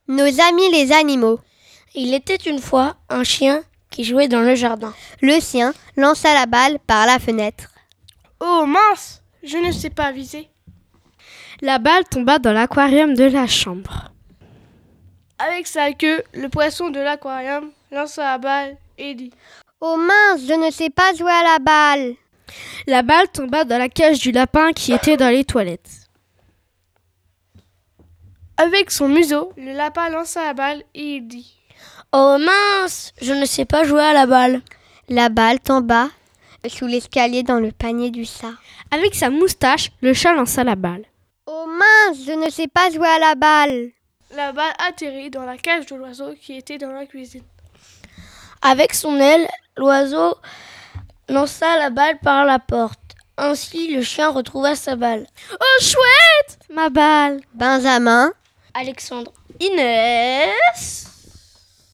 Nos amis les animaux. Il était une fois un chien qui jouait dans le jardin. Le sien lança la balle par la fenêtre. Oh mince, je ne sais pas viser. La balle tomba dans l'aquarium de la chambre. Avec sa queue, le poisson de l'aquarium lança la balle et dit « Oh mince, je ne sais pas jouer à la balle !» La balle tomba dans la cage du lapin qui était dans les toilettes. Avec son museau, le lapin lança la balle et il dit Oh mince, je ne sais pas jouer à la balle. La balle tomba sous l'escalier dans le panier du chat. Avec sa moustache, le chat lança la balle. Oh mince, je ne sais pas jouer à la balle. La balle atterrit dans la cage de l'oiseau qui était dans la cuisine. Avec son aile, l'oiseau lança la balle par la porte. Ainsi, le chien retrouva sa balle. Oh chouette, ma balle. Benjamin, Alexandre, Inès.